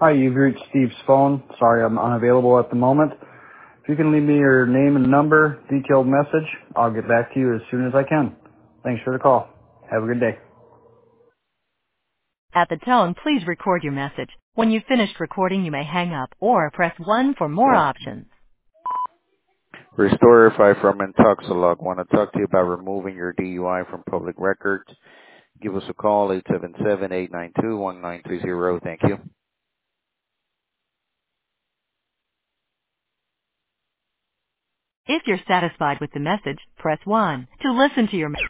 Hi, you've reached Steve's phone. Sorry, I'm unavailable at the moment. If you can leave me your name and number, detailed message, I'll get back to you as soon as I can. Thanks for the call. Have a good day. At the tone, please record your message. When you've finished recording, you may hang up or press 1 for more options. Restore Fi from Intoxilog. Want to talk to you about removing your DUI from public records. Give us a call, 877-892-1930. Thank you. If you're satisfied with the message, press 1. To listen to your message,